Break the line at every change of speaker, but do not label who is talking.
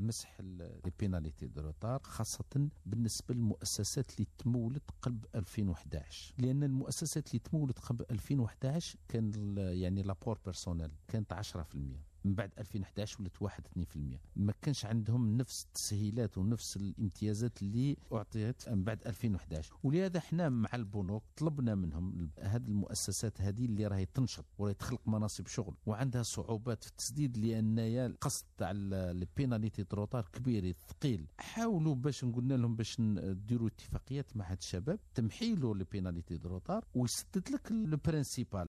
مسح لي بيناليتي دو روتار، خاصة بالنسبة للمؤسسات اللي تمولت قبل 2011، لأن المؤسسات اللي تمولت قبل 2011 كان يعني لابور بيرسونيل كانت 10%، من بعد 2011 ولت 1-2%. ما كانش عندهم نفس التسهيلات ونفس الامتيازات اللي أعطيت من بعد 2011. ولهذا احنا مع البنوك طلبنا منهم هذه المؤسسات هذه اللي راهي تنشط وراهي تخلق مناصب شغل وعندها صعوبات في التسديد، لأن القسط تاع البيناليتي دروطار كبير ثقيل. حاولوا باش نقولنا لهم باش نديروا اتفاقيات مع هاد الشباب تمحيلوا البيناليتي دروطار ويسدد لك البرينسيبال